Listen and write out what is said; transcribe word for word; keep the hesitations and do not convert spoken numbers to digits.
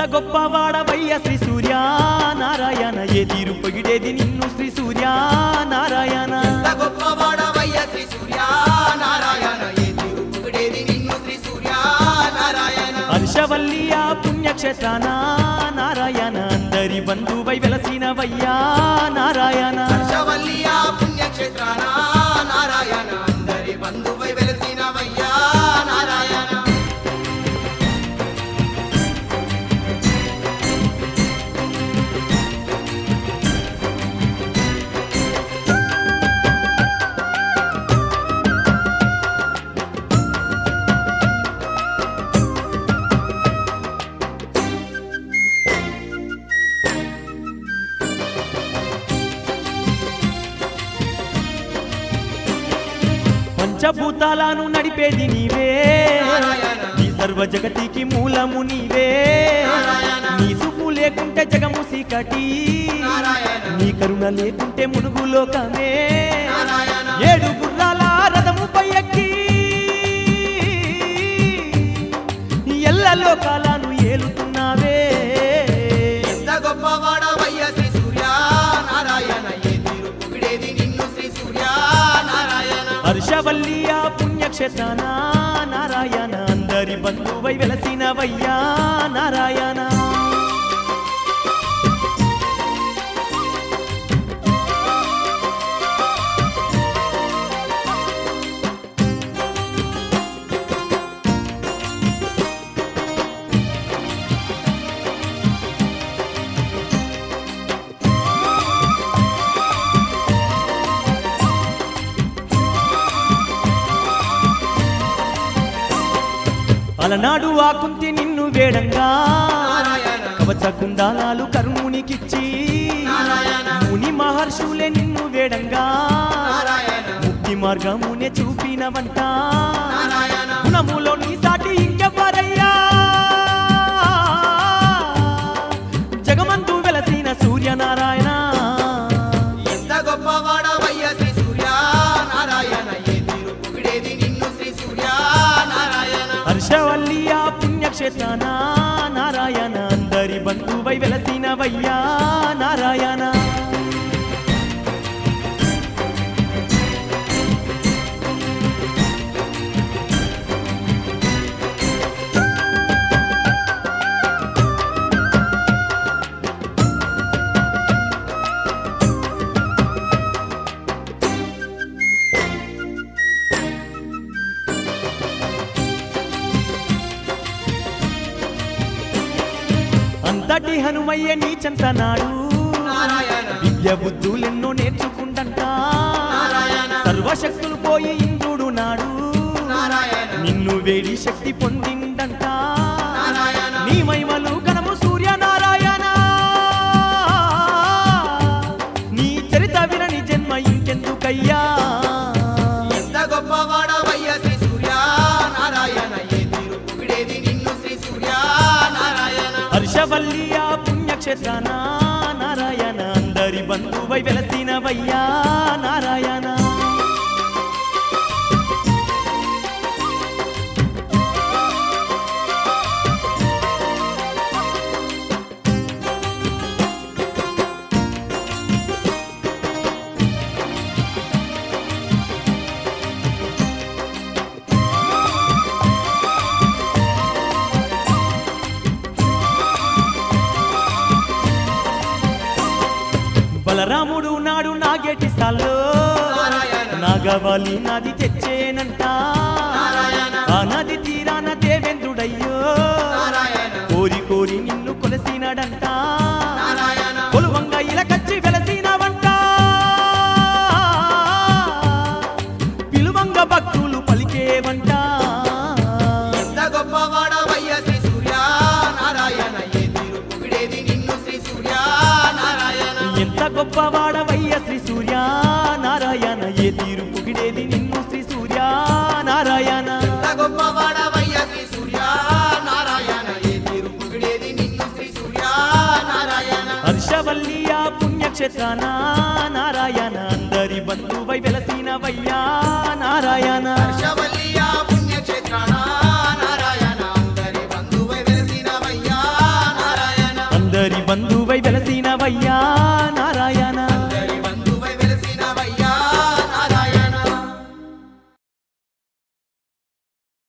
గొప్పవాడవయ్య శ్రీ సూర్య నారాయణ ఏ తీరు పొగిడేది నిన్ను శ్రీ సూర్య నారాయణ ఎంత గొప్పవాడవయ్య శ్రీ సూర్య నారాయణ ఏ తీరు పొగిడేది నిన్ను శ్రీ సూర్య నారాయణ హర్షవల్లియ పుణ్యక్షేత్రాన నారాయణ అందరి బంధువై వెలసినవయ్యా నారాయణ హర్షవల్లియ పుణ్యక్షేత్రాన నారాయణ అందరి బంధువై వెలసినవయ్యా నారాయణ పంచభూతాలను నడిపేది నీవే ఈ సర్వ జగతికి మూలము నీవే నీ సుపు లేకుంటే జగము సీకటి నీ కరుణ లేకుంటే మునుగు లోకమే ఏడు గుర్రాల రథముపై ఎక్కి ఎల్ల లోకాలను ఏలుతున్నావే ఎంత గొప్పవాడవయ్య శ్రీ సూర్య నారాయణ ఏ తీరు పొగిడేది నిన్ను శ్రీ సూర్య నారాయణ హర్షవల్లియ పుణ్యక్షేత్రాన నారాయణ అందరి బంధువై వెలసినవయ్యా నారాయణ అలనాడు ఆ కుంతి నిన్ను వేడంగా కవచ కుండాలాలు కరుమునికిచ్చి ముని మహర్షులే నిన్ను వేడంగా ముక్తి మార్గమునే చూపినవంట గుణములో నీ సాటి ఇంకెవ్వరయ్యా జగమంతు వెలసిన సూర్యనారాయణ ఎంత గొప్పవాడవయ్య శ్రీ సూర్య నారాయణ ఏ తీరు పొగిడేది నిన్ను శ్రీ సూర్య నారాయణ హర్షవల్లియ పుణ్యక్షేత్రాన నారాయణ అందరి బంధువై వెలసినవయ్యా నారాయణ అంతటి హనుమయ్య నీ చెంతనాడు విద్య బుద్ధులెన్నో నేర్చుకుంటంట సర్వశక్తులు పోయి ఇంద్రుడు నాడు నిన్ను వేడి శక్తి పొందిండంట నీ మహిమలు కనము సూర్యనారాయణ నీ చరిత వినని జన్మ ఇంకెందుకయ్యా ఎంత గొప్పవాడవయ్య శ్రీ సూర్య నారాయణ ఏ తీరు పొగిడేది నిన్ను శ్రీ సూర్య నారాయణ హర్షవల్లియ పుణ్యక్షేత్రాన నారాయణ అందరి బంధువై వెలసినవయ్యా నారాయణ బలరాముడు నాడు నాగేటి స్థాల్లో నాగవాలి నది తెచ్చేనంట ఆ నది తీరాన దేవేంద్రుడయ్యో కోరి కోరి నిన్ను కొలసినాడంట కొలువంగ ఇలకచ్చి వెలసినవంట పిలువంగ భక్తులు పలికేవంట ఎంత గొప్పవాడవయ్య శ్రీ సూర్య నారాయణ ఏ తీరు పొగిడేది నిన్ను శ్రీ సూర్య నారాయణ ఎంత గొప్పవాడవయ్య శ్రీ సూర్య నారాయణ ఏ తీరు పొగిడేది నిన్ను శ్రీ సూర్య నారాయణ ఎంత గొప్పవాడవయ్య శ్రీ సూర్య నారాయణ ఏ తీరు పొగిడేది నిన్ను శ్రీ సూర్య నారాయణ హర్షవల్లియ పుణ్యక్షేత్రాన నారాయణ అందరి బంధువై వెలసినవయ్యా నారాయణ హర్షవల్లియ పుణ్యక్షేత్రాన నారాయణ అందరి బంధువై వెలసినవయ్యా నారాయణ వెలసినవయ్యా